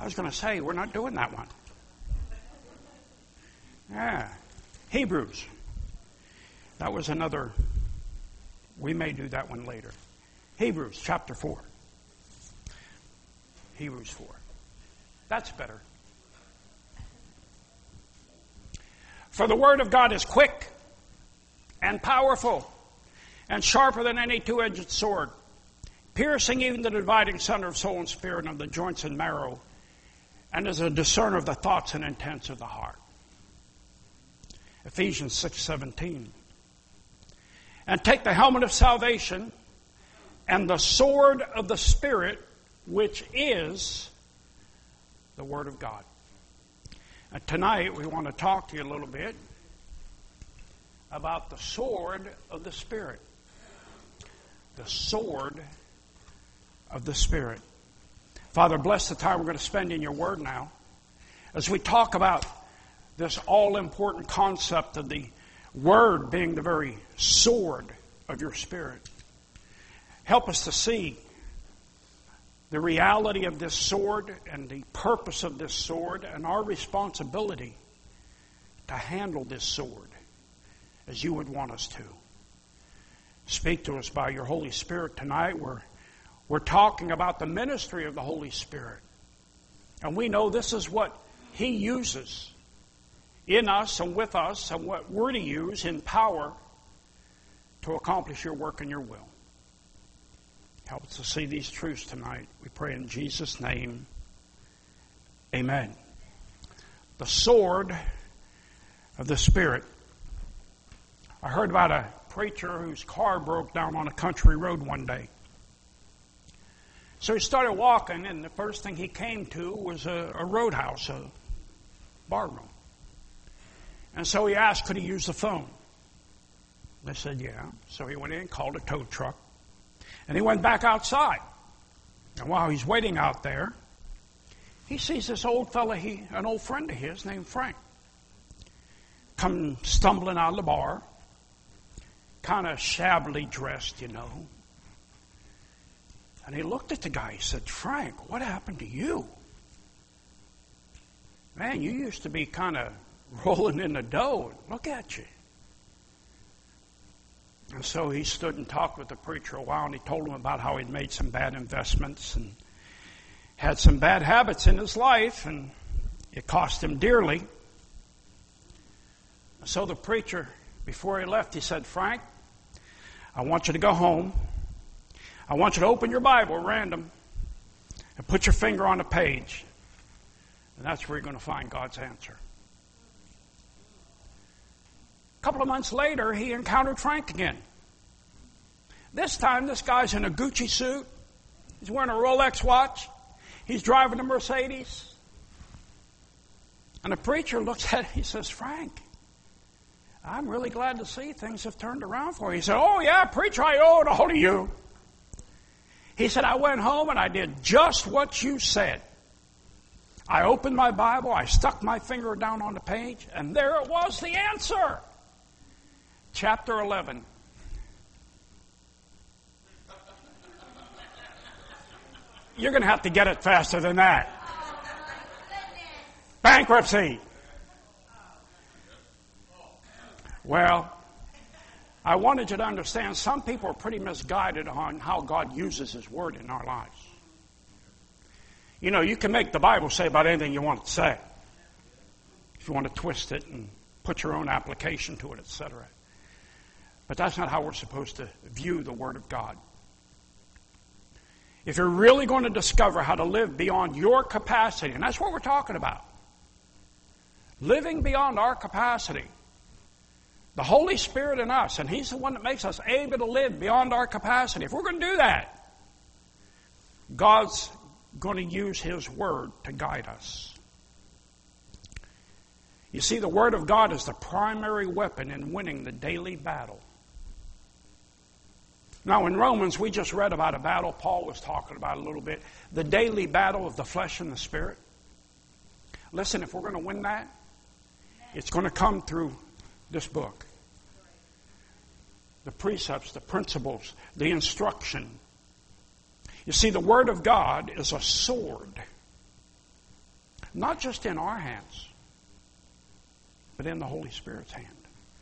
I was going to say, we're not doing that one. Yeah. Hebrews. That was another. We may do that one later. Hebrews chapter 4. Hebrews 4. That's better. For the word of God is quick and powerful and sharper than any two-edged sword, piercing even the dividing center of soul and spirit and of the joints and marrow, and is a discerner of the thoughts and intents of the heart. Ephesians 6:17. And take the helmet of salvation and the sword of the Spirit, which is the Word of God. And tonight we want to talk to you a little bit about the sword of the Spirit. The sword of the Spirit. Father, bless the time we're going to spend in your Word now as we talk about this all-important concept of the Word being the very sword of your Spirit. Help us to see the reality of this sword and the purpose of this sword and our responsibility to handle this sword as you would want us to. Speak to us by your Holy Spirit tonight. We're talking about the ministry of the Holy Spirit. And we know this is what He uses in us and with us, and what we're to use in power to accomplish your work and your will. Help us to see these truths tonight. We pray in Jesus' name. Amen. The sword of the Spirit. I heard about a preacher whose car broke down on a country road one day. So he started walking, and the first thing he came to was a roadhouse, a bar room. And so he asked, could he use the phone? They said, yeah. So he went in, called a tow truck, and he went back outside. And while he's waiting out there, he sees this old fella, an old friend of his named Frank, come stumbling out of the bar, kind of shabbily dressed, you know. And he looked at the guy. He said, Frank, what happened to you? Man, you used to be kind of rolling in the dough. Look at you. And so he stood and talked with the preacher a while, and he told him about how he'd made some bad investments and had some bad habits in his life, and it cost him dearly. So the preacher, before he left, he said, Frank, I want you to go home. I want you to open your Bible at random and put your finger on the page. And that's where you're going to find God's answer. A couple of months later, he encountered Frank again. This time, this guy's in a Gucci suit. He's wearing a Rolex watch. He's driving a Mercedes. And the preacher looks at him. He says, Frank, I'm really glad to see things have turned around for you. He said, oh, yeah, preacher, I owe it all to you. He said, I went home and I did just what you said. I opened my Bible, I stuck my finger down on the page, and there it was, the answer. Chapter 11. You're going to have to get it faster than that. Bankruptcy. Well, I wanted you to understand some people are pretty misguided on how God uses His Word in our lives. You know, you can make the Bible say about anything you want it to say. If you want to twist it and put your own application to it, etc. But that's not how we're supposed to view the Word of God. If you're really going to discover how to live beyond your capacity, and that's what we're talking about, living beyond our capacity, the Holy Spirit in us, and He's the one that makes us able to live beyond our capacity. If we're going to do that, God's going to use His Word to guide us. You see, the Word of God is the primary weapon in winning the daily battle. Now, in Romans, we just read about a battle Paul was talking about a little bit. The daily battle of the flesh and the spirit. Listen, if we're going to win that, it's going to come through this book. The precepts, the principles, the instruction. You see, the Word of God is a sword. Not just in our hands, but in the Holy Spirit's hand.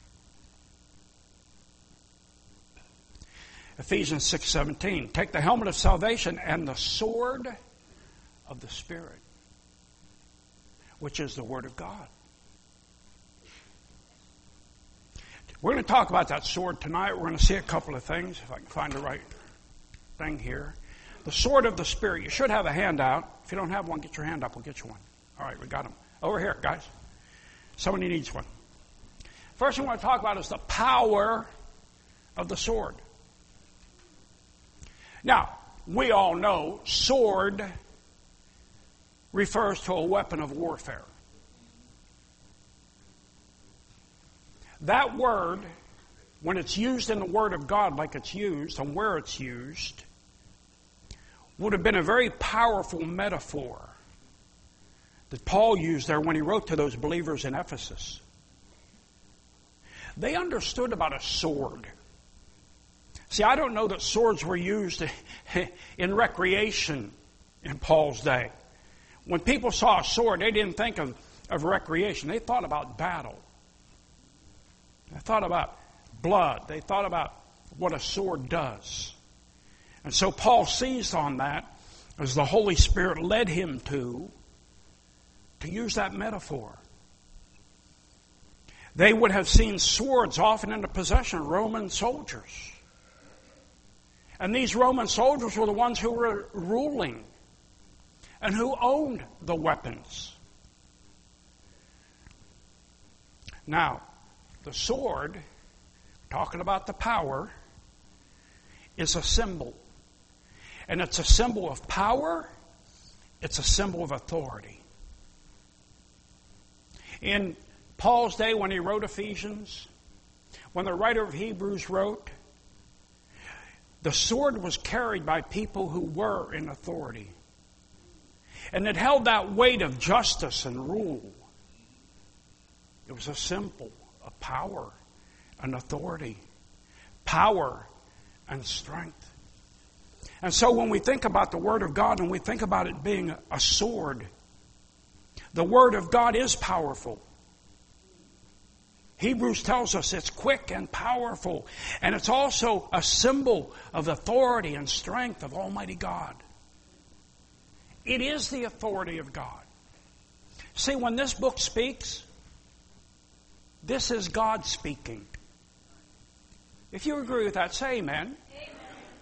Ephesians 6:17. Take the helmet of salvation and the sword of the Spirit, which is the Word of God. We're going to talk about that sword tonight. We're going to see a couple of things, if I can find the right thing here. The sword of the Spirit. You should have a handout. If you don't have one, get your hand up. We'll get you one. All right, we got them. Over here, guys. Somebody needs one. First thing we want to talk about is the power of the sword. Now, we all know sword refers to a weapon of warfare. That word, when it's used in the Word of God like it's used and where it's used, would have been a very powerful metaphor that Paul used there when he wrote to those believers in Ephesus. They understood about a sword. See, I don't know that swords were used in recreation in Paul's day. When people saw a sword, they didn't think of recreation. They thought about battle. They thought about blood. They thought about what a sword does. And so Paul seized on that as the Holy Spirit led him to use that metaphor. They would have seen swords often in the possession of Roman soldiers. And these Roman soldiers were the ones who were ruling and who owned the weapons. Now, the sword, talking about the power, is a symbol. And it's a symbol of power. It's a symbol of authority. In Paul's day, when he wrote Ephesians, when the writer of Hebrews wrote, the sword was carried by people who were in authority. And it held that weight of justice and rule. It was a symbol of power and authority, power and strength. And so when we think about the Word of God and we think about it being a sword, the Word of God is powerful. Hebrews tells us it's quick and powerful, and it's also a symbol of authority and strength of Almighty God. It is the authority of God. See, when this book speaks, this is God speaking. If you agree with that, say amen. Amen.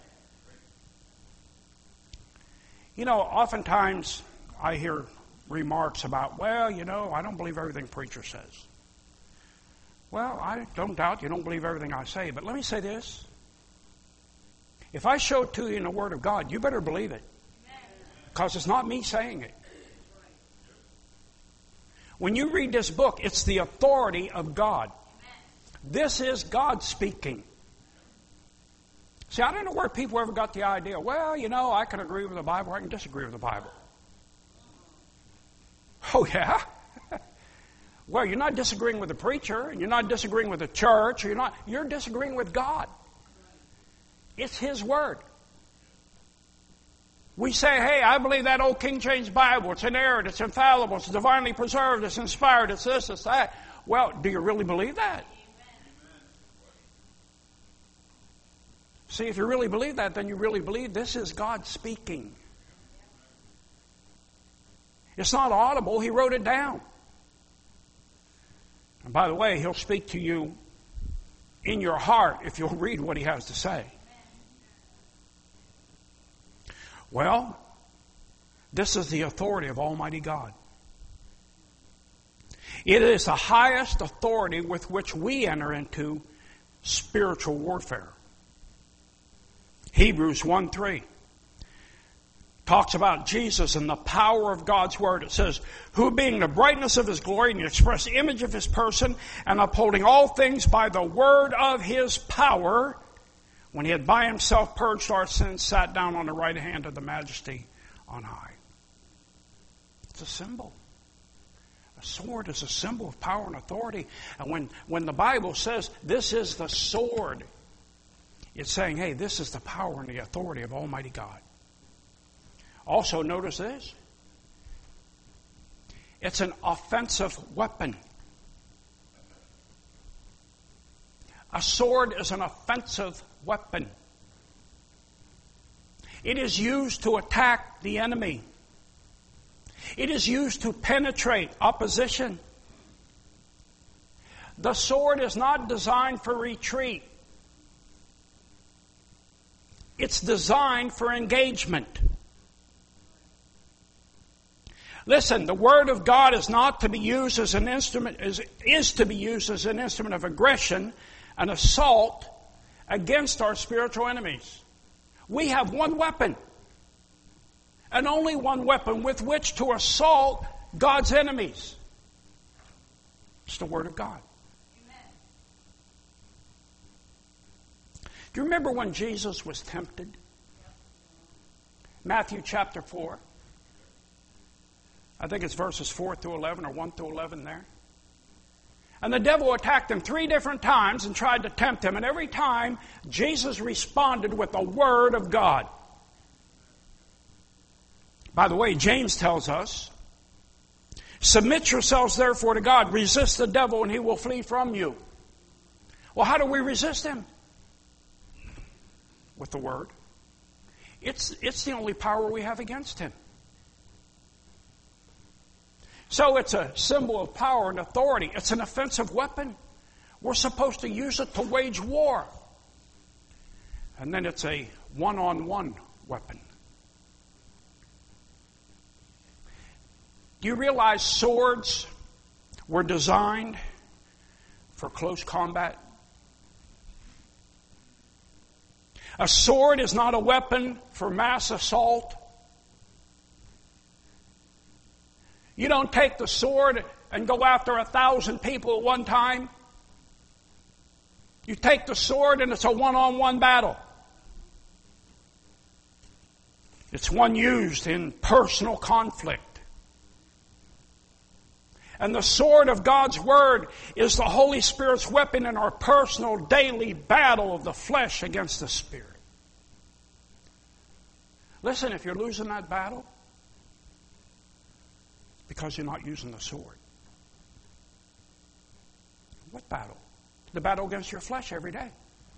You know, oftentimes I hear remarks about, well, you know, I don't believe everything preacher says. Well, I don't doubt you don't believe everything I say, but let me say this. If I show it to you in the Word of God, you better believe it. Because it's not me saying it. When you read this book, it's the authority of God. This is God speaking. See, I don't know where people ever got the idea, well, you know, I can agree with the Bible, I can disagree with the Bible. Oh, yeah? Well, you're not disagreeing with the preacher, and you're not disagreeing with the church, you're disagreeing with God. It's His Word. We say, hey, I believe that old King James Bible, it's inerrant, it's infallible, it's divinely preserved, it's inspired, it's this, it's that. Well, do you really believe that? See, if you really believe that, then you really believe this is God speaking. It's not audible, He wrote it down. And by the way, He'll speak to you in your heart if you'll read what He has to say. Well, this is the authority of Almighty God. It is the highest authority with which we enter into spiritual warfare. Hebrews 1:3 talks about Jesus and the power of God's Word. It says, who being the brightness of His glory and the express image of His person, and upholding all things by the word of His power, when He had by Himself purged our sins, sat down on the right hand of the Majesty on high. It's a symbol. A sword is a symbol of power and authority. And when the Bible says this is the sword, it's saying, hey, this is the power and the authority of Almighty God. Also, notice this. It's an offensive weapon. A sword is an offensive weapon. It is used to attack the enemy. It is used to penetrate opposition. The sword is not designed for retreat. It's designed for engagement. Listen, the Word of God is not to be used as an instrument, is to be used as an instrument of aggression and assault against our spiritual enemies. We have one weapon, and only one weapon with which to assault God's enemies. It's the Word of God. Do you remember when Jesus was tempted? Matthew chapter 4. I think it's verses 4 through 11 or 1 through 11 there. And the devil attacked him 3 different times and tried to tempt him. And every time, Jesus responded with the Word of God. By the way, James tells us, submit yourselves therefore to God. Resist the devil and he will flee from you. Well, how do we resist him? With the Word. It's the only power we have against him. So it's a symbol of power and authority. It's an offensive weapon. We're supposed to use it to wage war. And then it's a one-on-one weapon. Do you realize swords were designed for close combat? A sword is not a weapon for mass assault. You don't take the sword and go after 1,000 people at one time. You take the sword and it's a one-on-one battle. It's one used in personal conflict. And the sword of God's Word is the Holy Spirit's weapon in our personal daily battle of the flesh against the Spirit. Listen, if you're losing that battle, because you're not using the sword. What battle? The battle against your flesh every day.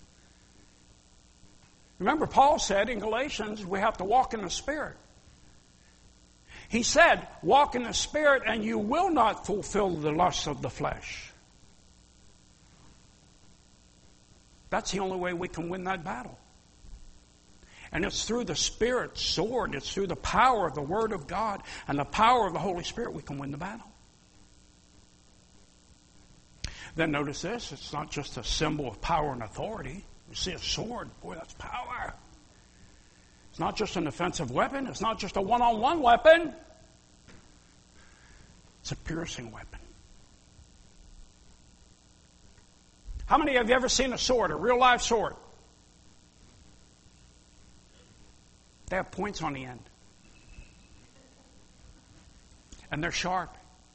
Remember, Paul said in Galatians, we have to walk in the Spirit. He said, walk in the Spirit and you will not fulfill the lusts of the flesh. That's the only way we can win that battle. And it's through the Spirit's sword, it's through the power of the Word of God and the power of the Holy Spirit we can win the battle. Then notice this, it's not just a symbol of power and authority. You see a sword, boy, that's power. It's not just an offensive weapon, it's not just a one-on-one weapon. It's a piercing weapon. How many of you ever seen a sword, a real live sword? They have points on the end. And they're sharp.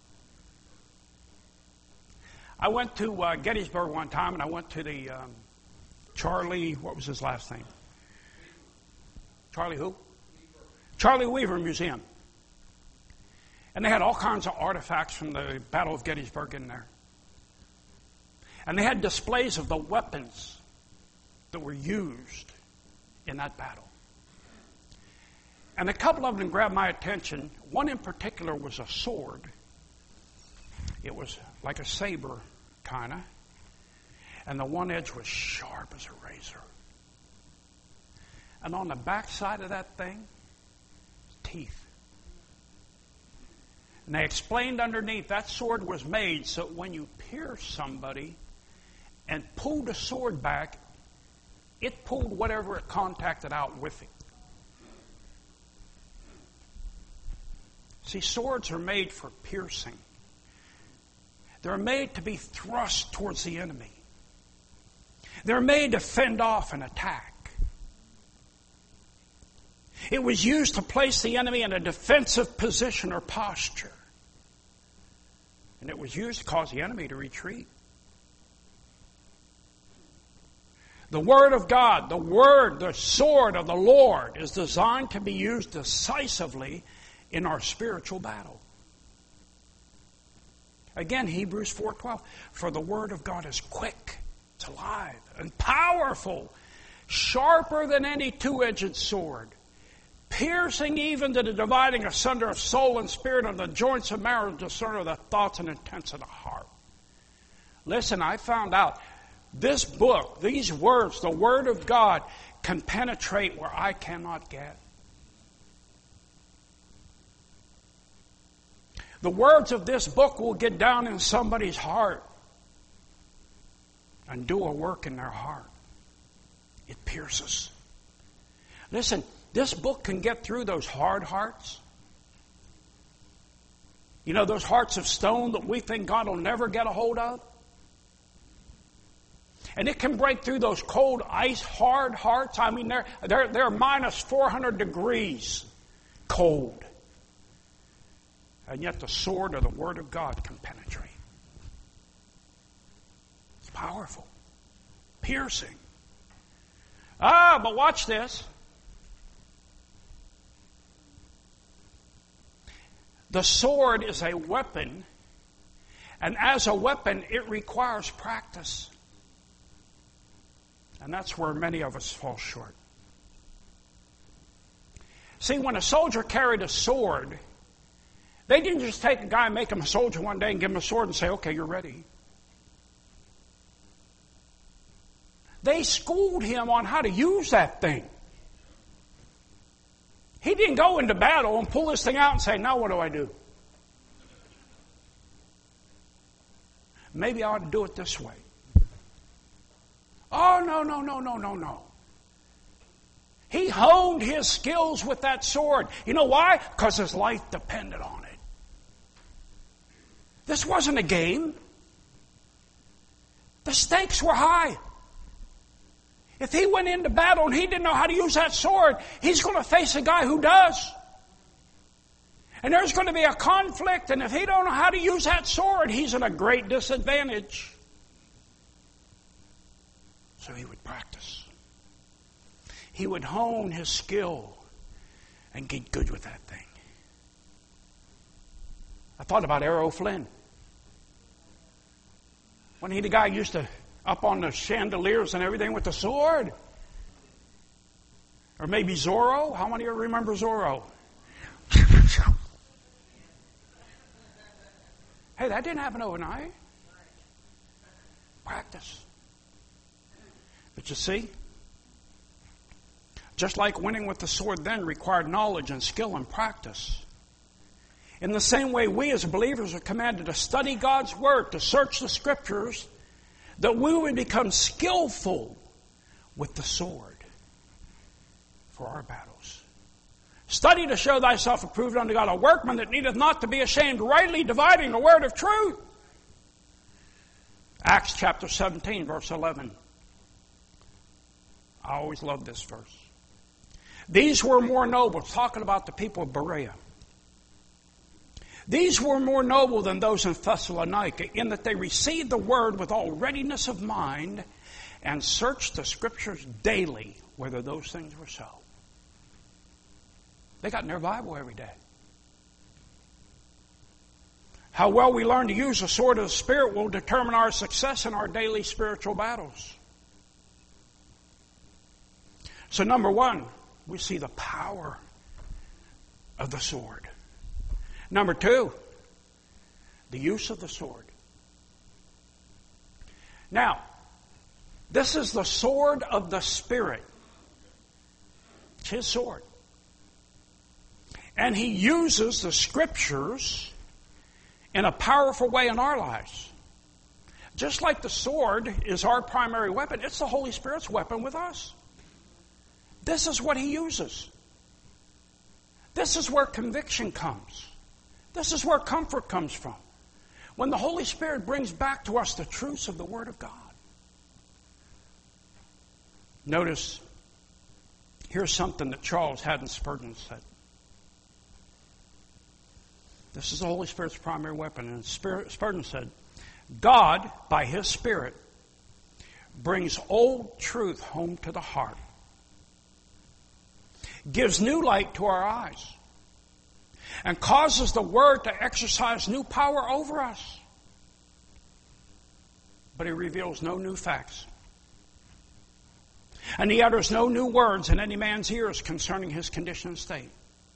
I went to Gettysburg one time, and I went to the Charlie, what was his last name? Charlie who? Charlie Weaver Museum. And they had all kinds of artifacts from the Battle of Gettysburg in there. And they had displays of the weapons that were used in that battle. And a couple of them grabbed my attention. One in particular was a sword. It was like a saber, kind of. And the one edge was sharp as a razor. And on the back side of that thing, teeth. And they explained underneath, that sword was made so when you pierce somebody and pulled the sword back, it pulled whatever it contacted out with it. See, swords are made for piercing. They're made to be thrust towards the enemy. They're made to fend off an attack. It was used to place the enemy in a defensive position or posture. And it was used to cause the enemy to retreat. The Word of God, the sword of the Lord, is designed to be used decisively in our spiritual battle. Again, Hebrews 4:12. For the word of God is quick, it's alive, and powerful, sharper than any two-edged sword, piercing even to the dividing asunder of soul and spirit, and the joints of marrow, discerner of the thoughts and intents of the heart. Listen, I found out this book, these words, the Word of God, can penetrate where I cannot get. The words of this book will get down in somebody's heart and do a work in their heart. It pierces. Listen, this book can get through those hard hearts. You know, those hearts of stone that we think God will never get a hold of. And it can break through those cold, ice, hard hearts. I mean, they're minus 400 degrees cold. And yet the sword of the Word of God can penetrate. It's powerful. Piercing. But watch this. The sword is a weapon, and as a weapon, it requires practice. And that's where many of us fall short. See, when a soldier carried a sword, they didn't just take a guy and make him a soldier one day and give him a sword and say, okay, you're ready. They schooled him on how to use that thing. He didn't go into battle and pull this thing out and say, now what do I do? Maybe I ought to do it this way. Oh, no. He honed his skills with that sword. You know why? Because his life depended on it. This wasn't a game. The stakes were high. If he went into battle and he didn't know how to use that sword, he's going to face a guy who does. And there's going to be a conflict, and if he don't know how to use that sword, he's at a great disadvantage. So he would practice. He would hone his skill and get good with that thing. I thought about Errol Flynn. Wasn't he the guy who used to up on the chandeliers and everything with the sword? Or maybe Zorro? How many of you remember Zorro? Hey, that didn't happen overnight. Practice. But you see, just like winning with the sword then required knowledge and skill and practice, in the same way we as believers are commanded to study God's Word, to search the Scriptures, that we would become skillful with the sword for our battles. Study to show thyself approved unto God, a workman that needeth not to be ashamed, rightly dividing the word of truth. Acts chapter 17, verse 11. I always love this verse. These were more noble, talking about the people of Berea. These were more noble than those in Thessalonica, in that they received the word with all readiness of mind and searched the Scriptures daily whether those things were so. They got in their Bible every day. How well we learn to use the sword of the Spirit will determine our success in our daily spiritual battles. So number one, we see the power of the sword. Number two, the use of the sword. Now, this is the sword of the Spirit. It's His sword. And He uses the Scriptures in a powerful way in our lives. Just like the sword is our primary weapon, it's the Holy Spirit's weapon with us. This is what He uses. This is where conviction comes. This is where comfort comes from. When the Holy Spirit brings back to us the truths of the Word of God. Notice, here's something that Charles Haddon Spurgeon said. This is the Holy Spirit's primary weapon. And Spurgeon said, God, by His Spirit, brings old truth home to the heart, gives new light to our eyes, and causes the Word to exercise new power over us. but he reveals no new facts. And he utters no new words in any man's ears concerning his condition and state.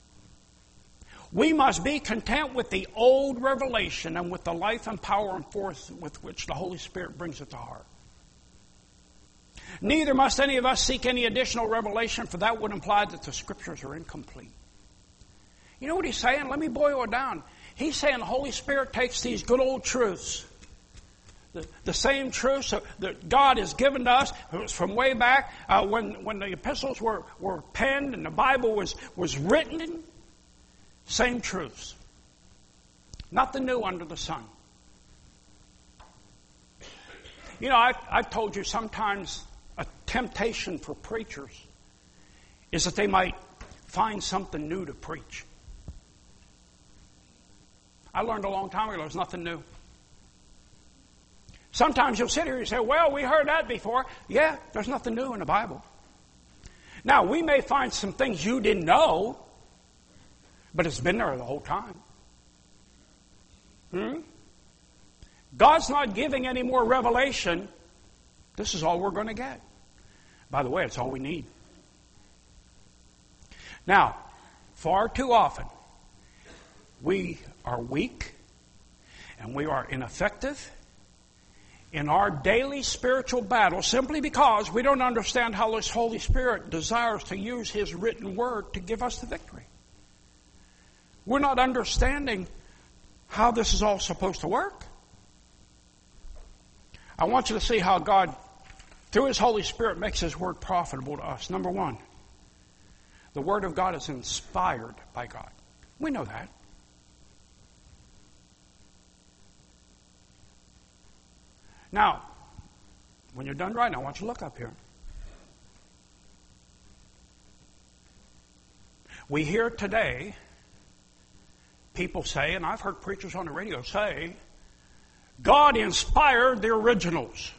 We must be content with the old revelation and with the life and power and force with which the Holy Spirit brings it to heart. Neither must any of us seek any additional revelation, for that would imply that the Scriptures are incomplete. You know what he's saying? Let me boil it down. He's saying the Holy Spirit takes these good old truths, the same truths that God has given to us. It was from way back when the epistles were penned and the Bible was written. Same truths. Nothing new under the sun. You know, I've told you sometimes a temptation for preachers is that they might find something new to preach. I learned a long time ago there's nothing new. Sometimes you'll sit here and say, well, we heard that before. Yeah, there's nothing new in the Bible. Now, we may find some things you didn't know, but it's been there the whole time. God's not giving any more revelation. This is all we're going to get. By the way, it's all we need. Now, far too often, we are weak and we are ineffective in our daily spiritual battle simply because we don't understand how this Holy Spirit desires to use His written word to give us the victory. We're not understanding how this is all supposed to work. I want you to see how God, through His Holy Spirit, makes His word profitable to us. Number one, the Word of God is inspired by God. We know that. Now, when you're done writing, I want you to look up here. We hear today people say, and I've heard preachers on the radio say, God inspired the originals.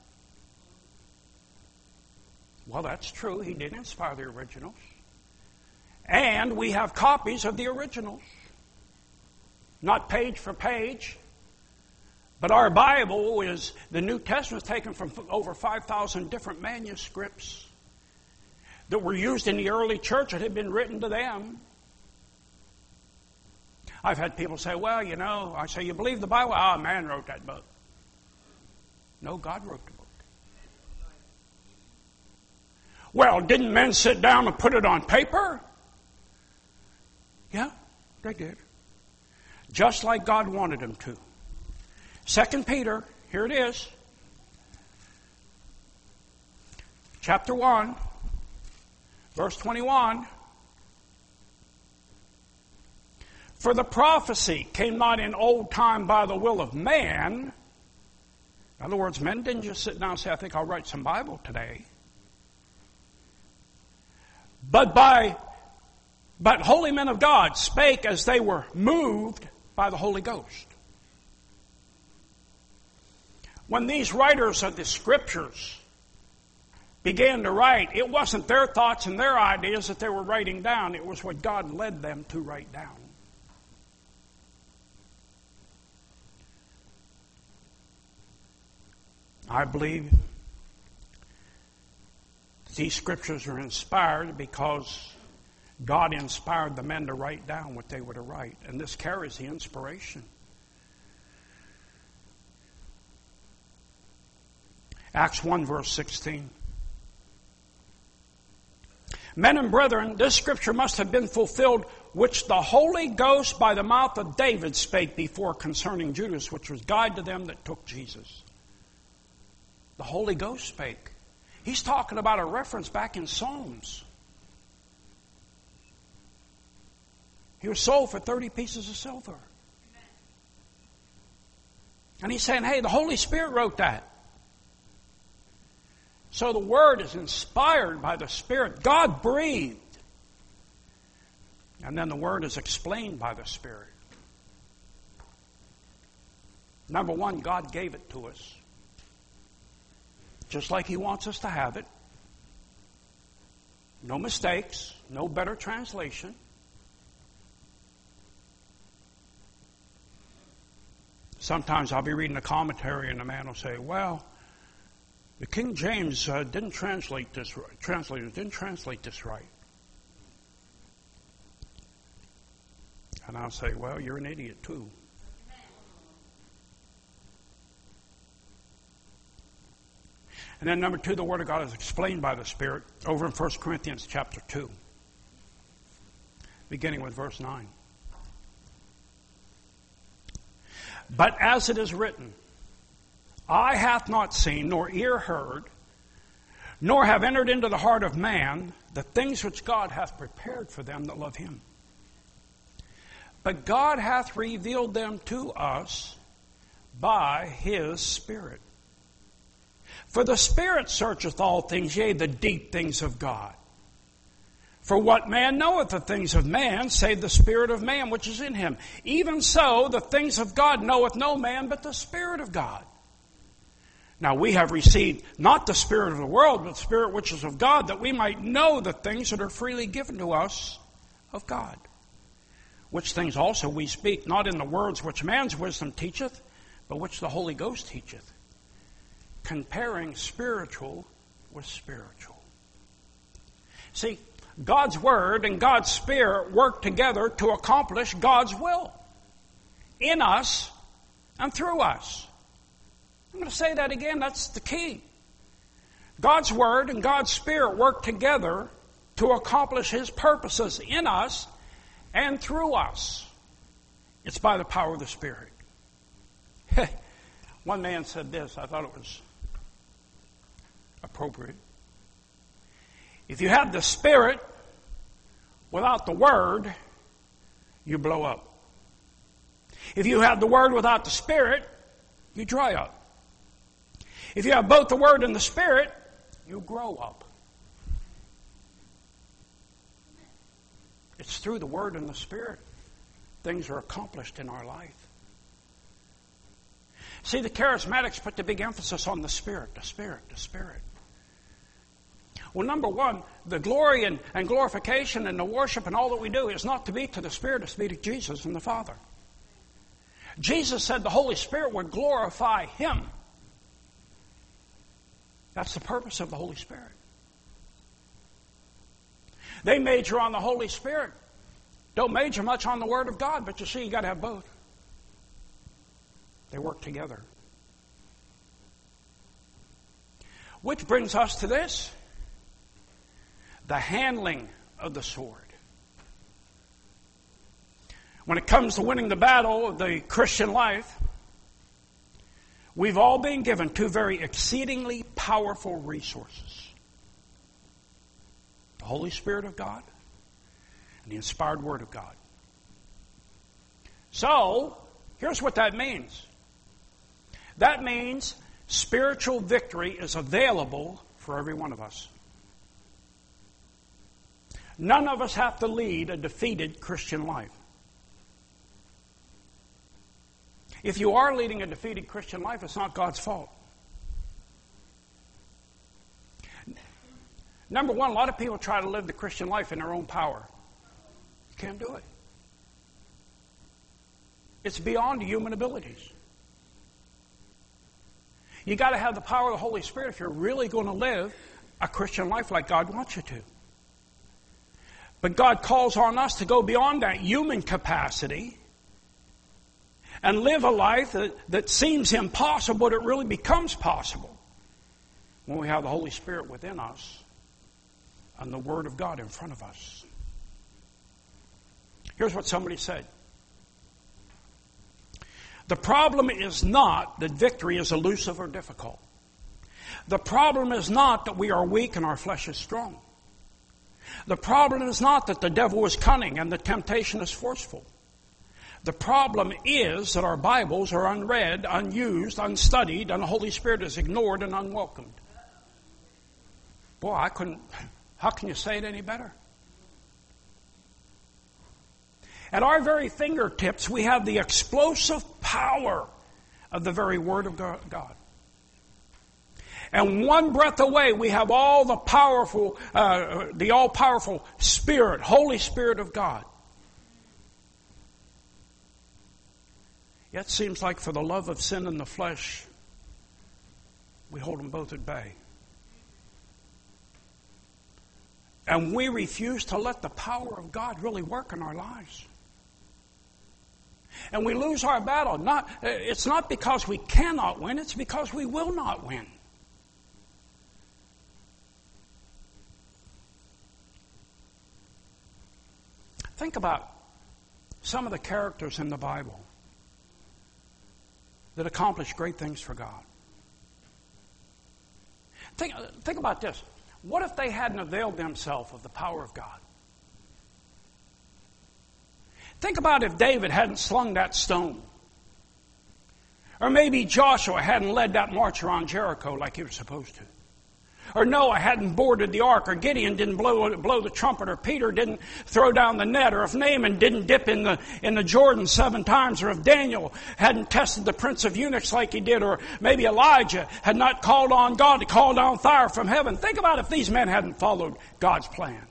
Well, that's true. He did inspire the originals. And we have copies of the originals. Not page for page. But our Bible is, the New Testament is taken from over 5,000 different manuscripts that were used in the early church that had been written to them. I've had people say, well, you know, I say, you believe the Bible? Ah, man wrote that book. No, God wrote the book. Well, didn't men sit down and put it on paper? Yeah, they did. Just like God wanted them to. 2 Peter, here it is. Chapter 1, verse 21. For the prophecy came not in old time by the will of man. In other words, men didn't just sit down and say, I think I'll write some Bible today. But holy men of God spake as they were moved by the Holy Ghost. When these writers of the Scriptures began to write, it wasn't their thoughts and their ideas that they were writing down. It was what God led them to write down. I believe these Scriptures are inspired because God inspired the men to write down what they were to write. And this carries the inspiration. Acts 1, verse 16. Men and brethren, this Scripture must have been fulfilled, which the Holy Ghost by the mouth of David spake before concerning Judas, which was guide to them that took Jesus. The Holy Ghost spake. He's talking about a reference back in Psalms. He was sold for 30 pieces of silver. And he's saying, hey, the Holy Spirit wrote that. So the Word is inspired by the Spirit. God breathed. And then the Word is explained by the Spirit. Number one, God gave it to us. Just like He wants us to have it. No mistakes, no better translation. Sometimes I'll be reading a commentary and the man will say, well, the King James didn't translate this right. Translators didn't translate this right. And I'll say, well, you're an idiot too. And then number 2, the Word of God is explained by the Spirit over in 1 Corinthians chapter 2, beginning with verse 9. But as it is written, eye hath not seen, nor ear heard, nor have entered into the heart of man the things which God hath prepared for them that love him. But God hath revealed them to us by his Spirit. For the Spirit searcheth all things, yea, the deep things of God. For what man knoweth the things of man, save the spirit of man which is in him? Even so, the things of God knoweth no man but the Spirit of God. Now we have received not the spirit of the world, but the Spirit which is of God, that we might know the things that are freely given to us of God. Which things also we speak, not in the words which man's wisdom teacheth, but which the Holy Ghost teacheth, comparing spiritual with spiritual. See, God's Word and God's Spirit work together to accomplish God's will in us and through us. I'm going to say that again. That's the key. God's Word and God's Spirit work together to accomplish His purposes in us and through us. It's by the power of the Spirit. One man said this. I thought it was appropriate. If you have the Spirit without the Word, you blow up. If you have the Word without the Spirit, you dry up. If you have both the Word and the Spirit, you grow up. It's through the Word and the Spirit things are accomplished in our life. See, the charismatics put the big emphasis on the Spirit, the Spirit, the Spirit. Well, number one, the glory and glorification and the worship and all that we do is not to be to the Spirit, it's to be to Jesus and the Father. Jesus said the Holy Spirit would glorify Him. That's the purpose of the Holy Spirit. They major on the Holy Spirit. Don't major much on the Word of God, but you see, you got to have both. They work together. Which brings us to this. The handling of the sword. When it comes to winning the battle of the Christian life, we've all been given two very exceedingly powerful resources. The Holy Spirit of God and the inspired Word of God. So, here's what that means. That means spiritual victory is available for every one of us. None of us have to lead a defeated Christian life. If you are leading a defeated Christian life, it's not God's fault. Number one, a lot of people try to live the Christian life in their own power. You can't do it. It's beyond human abilities. You got to have the power of the Holy Spirit if you're really going to live a Christian life like God wants you to. But God calls on us to go beyond that human capacity and live a life that seems impossible, but it really becomes possible when we have the Holy Spirit within us and the Word of God in front of us. Here's what somebody said. The problem is not that victory is elusive or difficult. The problem is not that we are weak and our flesh is strong. The problem is not that the devil is cunning and the temptation is forceful. The problem is that our Bibles are unread, unused, unstudied, and the Holy Spirit is ignored and unwelcomed. Boy, how can you say it any better? At our very fingertips, we have the explosive power of the very Word of God. And one breath away, we have all the all-powerful Spirit, Holy Spirit of God. Yet it seems like for the love of sin and the flesh, we hold them both at bay. And we refuse to let the power of God really work in our lives. And we lose our battle. It's not because we cannot win, it's because we will not win. Think about some of the characters in the Bible that accomplished great things for God. Think about this. What if they hadn't availed themselves of the power of God? Think about if David hadn't slung that stone. Or maybe Joshua hadn't led that march around Jericho like he was supposed to. Or Noah hadn't boarded the ark, or Gideon didn't blow the trumpet, or Peter didn't throw down the net, or if Naaman didn't dip in the Jordan 7 times, or if Daniel hadn't tested the prince of eunuchs like he did, or maybe Elijah had not called on God to call down fire from heaven. Think about if these men hadn't followed God's plan.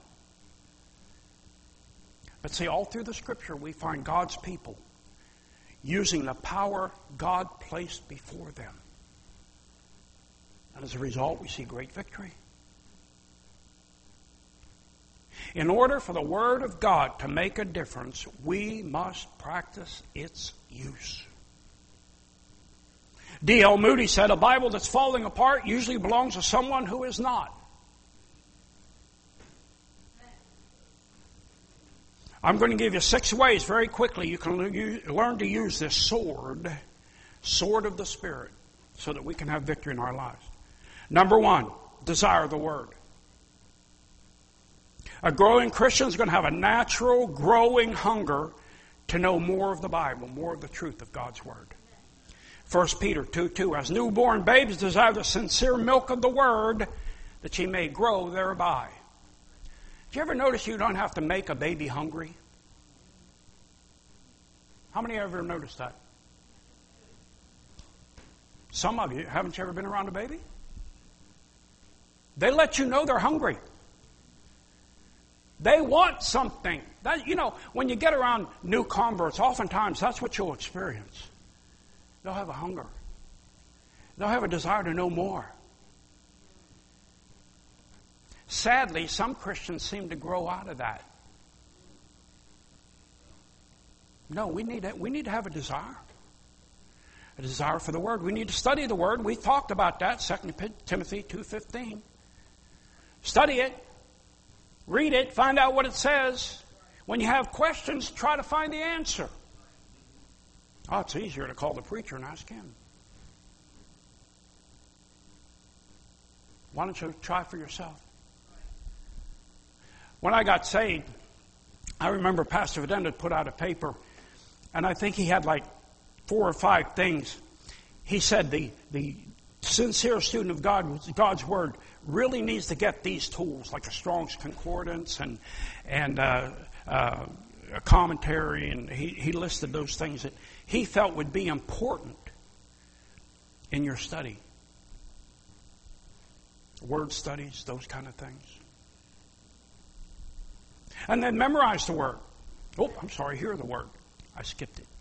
But see, all through the Scripture we find God's people using the power God placed before them. And as a result, we see great victory. In order for the Word of God to make a difference, we must practice its use. D.L. Moody said, a Bible that's falling apart usually belongs to someone who is not. I'm going to give you 6 ways very quickly you can learn to use this sword of the Spirit, so that we can have victory in our lives. Number 1, desire the Word. A growing Christian is going to have a natural, growing hunger to know more of the Bible, more of the truth of God's Word. 1 Peter 2:2, as newborn babes desire the sincere milk of the Word, that ye may grow thereby. Do you ever notice you don't have to make a baby hungry? How many of you ever noticed that? Some of you, haven't you ever been around a baby? They let you know they're hungry. They want something. When you get around new converts, oftentimes that's what you'll experience. They'll have a hunger. They'll have a desire to know more. Sadly, some Christians seem to grow out of that. No, we need to have a desire. A desire for the Word. We need to study the Word. We talked about that, 2 Timothy 2:15. Study it. Read it. Find out what it says. When you have questions, try to find the answer. Oh, it's easier to call the preacher and ask him. Why don't you try for yourself? When I got saved, I remember Pastor Videnda put out a paper, and I think he had like 4 or 5 things. He said the sincere student of God's Word really needs to get these tools, like a Strong's Concordance and a commentary, and he listed those things that he felt would be important in your study. Word studies, those kind of things. And then memorize the Word. Oh, I'm sorry, hear the Word. I skipped it.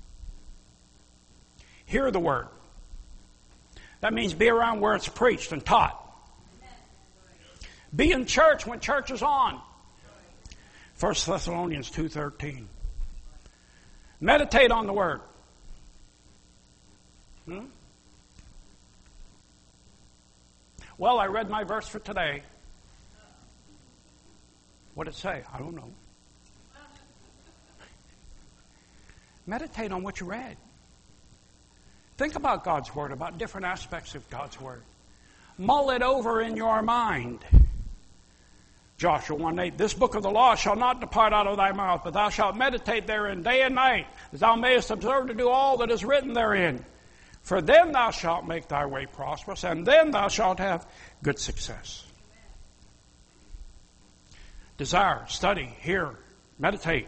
Hear the Word. That means be around where it's preached and taught. Be in church when church is on. 1 Thessalonians 2:13. Meditate on the Word. Well, I read my verse for today. What did it say? I don't know. Meditate on what you read. Think about God's Word, about different aspects of God's Word. Mull it over in your mind. Joshua 1:8, this book of the law shall not depart out of thy mouth, but thou shalt meditate therein day and night, that thou mayest observe to do all that is written therein. For then thou shalt make thy way prosperous, and then thou shalt have good success. Desire, study, hear, meditate.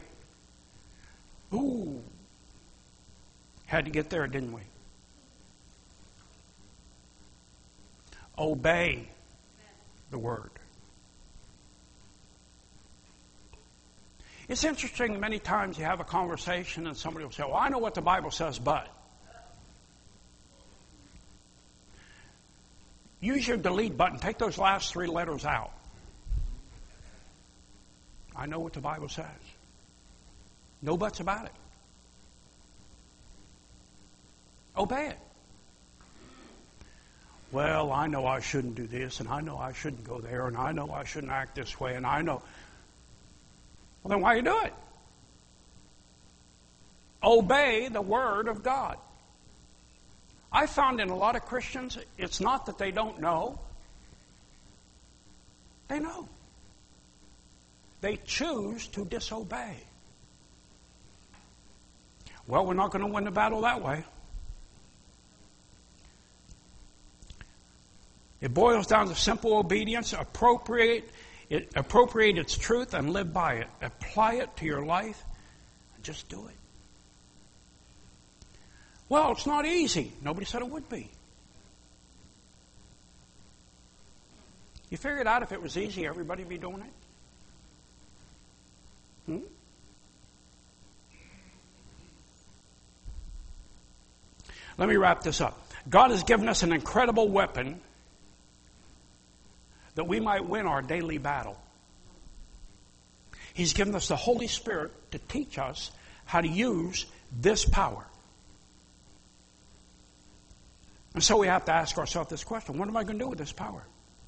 Ooh. Had to get there, didn't we? Obey the Word. It's interesting, many times you have a conversation and somebody will say, well, I know what the Bible says, but. Use your delete button. Take those last 3 letters out. I know what the Bible says. No buts about it. Obey it. Well, I know I shouldn't do this, and I know I shouldn't go there, and I know I shouldn't act this way, and I know. Well, then why you do it? Obey the Word of God. I found in a lot of Christians, it's not that they don't know. They know. They choose to disobey. Well, we're not going to win the battle that way. It boils down to simple obedience. Appropriate its truth and live by it. Apply it to your life and just do it. Well, it's not easy. Nobody said it would be. You figured out if it was easy, everybody would be doing it? Let me wrap this up. God has given us an incredible weapon that we might win our daily battle. He's given us the Holy Spirit to teach us how to use this power. And so we have to ask ourselves this question: what am I going to do with this power?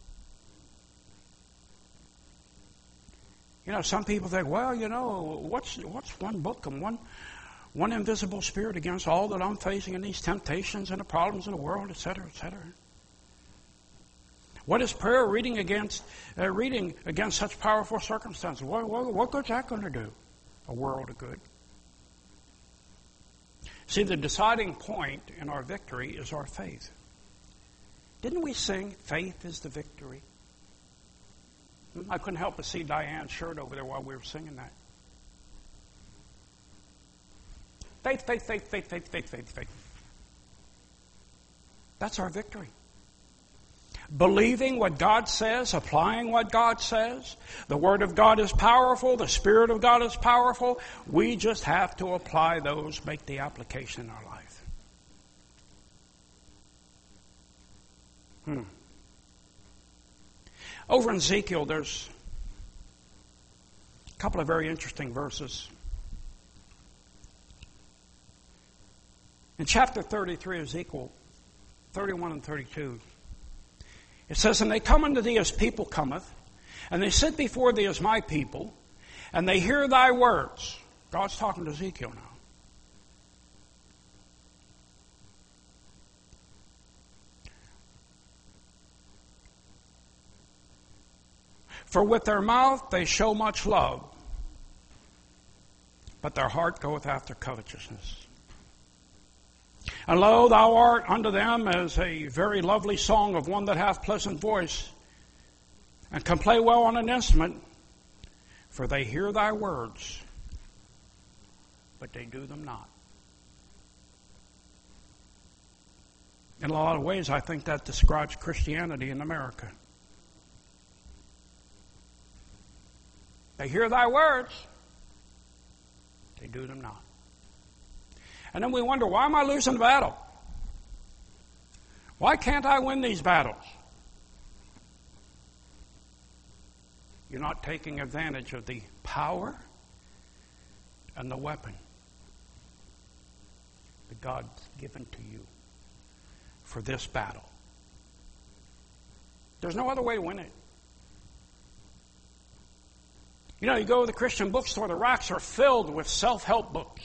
You know, some people think, well, you know, what's one book and one invisible spirit against all that I'm facing in these temptations and the problems in the world, etc., etc. What is prayer reading against such powerful circumstances? What good's that going to do? A world of good. See, the deciding point in our victory is our faith. Didn't we sing, "Faith is the victory"? I couldn't help but see Diane's shirt over there while we were singing that. Faith, faith, faith, faith, faith, faith, faith, faith. That's our victory. Believing what God says, applying what God says. The Word of God is powerful. The Spirit of God is powerful. We just have to apply those, make the application in our life. Over in Ezekiel, there's a couple of very interesting verses. In chapter 33 of Ezekiel, 31 and 32, it says, "And they come unto thee as people cometh, and they sit before thee as my people, and they hear thy words." God's talking to Ezekiel now. "For with their mouth they show much love, but their heart goeth after covetousness. And lo, thou art unto them as a very lovely song of one that hath pleasant voice, and can play well on an instrument, for they hear thy words, but they do them not." In a lot of ways, I think that describes Christianity in America. They hear thy words, they do them not. And then we wonder, why am I losing the battle? Why can't I win these battles? You're not taking advantage of the power and the weapon that God's given to you for this battle. There's no other way to win it. You know, you go to the Christian bookstore, the racks are filled with self-help books.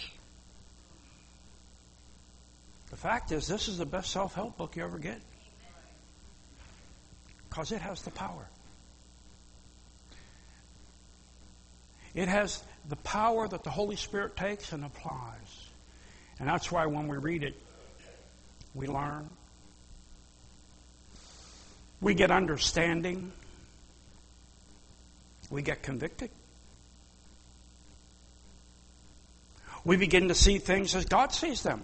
The fact is, this is the best self-help book you ever get. Because it has the power. It has the power that the Holy Spirit takes and applies. And that's why when we read it, we learn. We get understanding. We get convicted. We begin to see things as God sees them.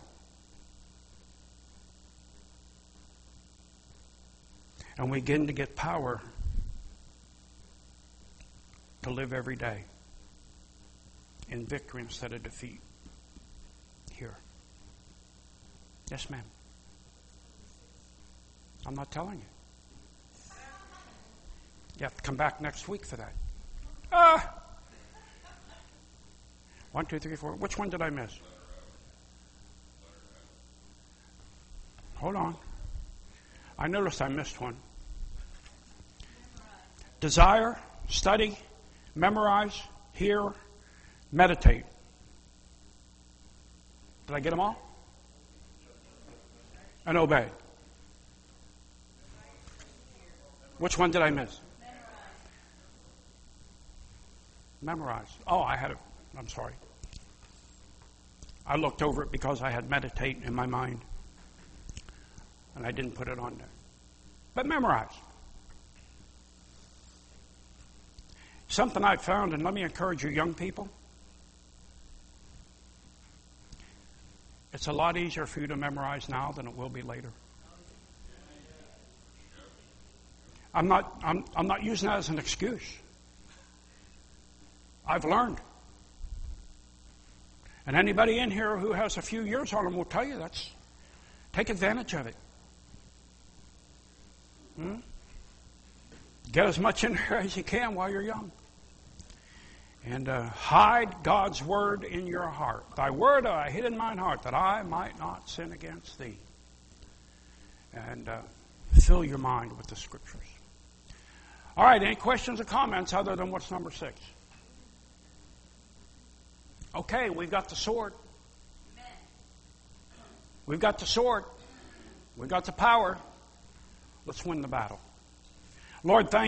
And we begin to get power to live every day. in victory instead of defeat. Here. Yes, ma'am. I'm not telling you. You have to come back next week for that. 1, 2, 3, 4. Which one did I miss? Hold on. I noticed I missed one. Desire, study, memorize, hear, meditate. Did I get them all? And obey. Which one did I miss? Memorize. Oh, I had it. I'm sorry. I looked over it because I had meditate in my mind. And I didn't put it on there. But memorize. Something I found, and let me encourage you young people. It's a lot easier for you to memorize now than it will be later. I'm not using that as an excuse. I've learned. And anybody in here who has a few years on them will tell you that's, take advantage of it. Get as much in there as you can while you're young. And hide God's word in your heart. Thy word I hid in mine heart, that I might not sin against thee. And fill your mind with the scriptures. All right, any questions or comments other than what's number 6? Okay, we've got the sword. We've got the sword. We've got the power. Let's win the battle. Lord, thank you.